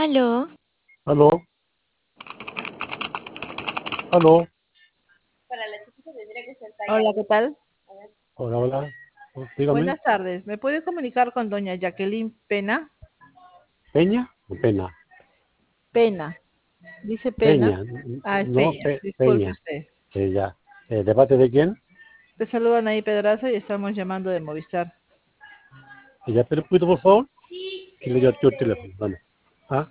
Aló, Aló, aló, Hola, ¿qué tal? hola, hola, dígame, Buenas tardes. ¿Me puede comunicar con doña Jacqueline Pena? ¿Peña o Pena? Pena. ¿Dice Pena? Peña, Ah, es no, Peña. Disculpe Peña, usted. ya. ¿De parte de quién? Te saludan ahí Pedraza y estamos llamando de Movistar. ¿Ya te repito, por favor? Que le dio el teléfono, vale. Ah,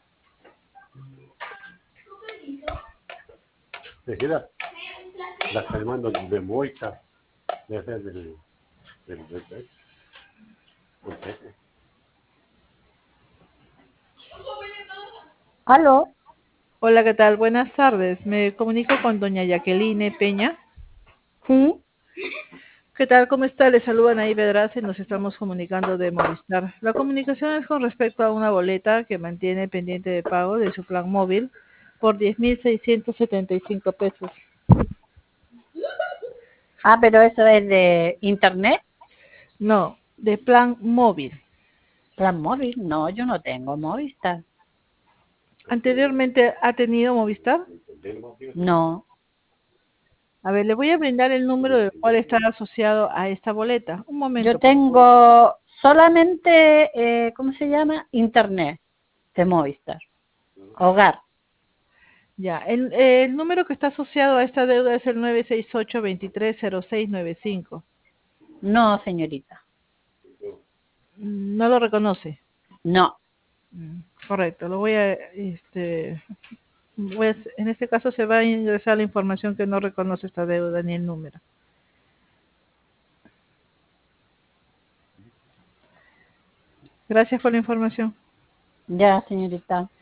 Tejeda, la está llamando de Moita, desde del- aló, Hola, ¿qué tal? Buenas tardes. Me comunico con doña Jacqueline Peña. sí, ¿Qué tal? ¿Cómo está? Le saludan ahí Pedraza y nos estamos comunicando de Movistar. La comunicación es con respecto a una boleta que mantiene pendiente de pago de su plan móvil por 10.675 pesos. pero eso es de internet, No, de plan móvil. plan móvil, no, yo no tengo Movistar, ¿Anteriormente ha tenido Movistar? no, A ver, le voy a brindar el número del cual está asociado a esta boleta. Un yo momento, por favor. tengo solamente, ¿cómo se llama? Internet de Movistar, hogar, Ya, el número que está asociado a esta deuda es el 968-230695. no, señorita, No lo reconoce. no, Correcto, lo voy a, en este caso se va a ingresar la información que no reconoce esta deuda ni el número. Gracias por la información. ya, señorita.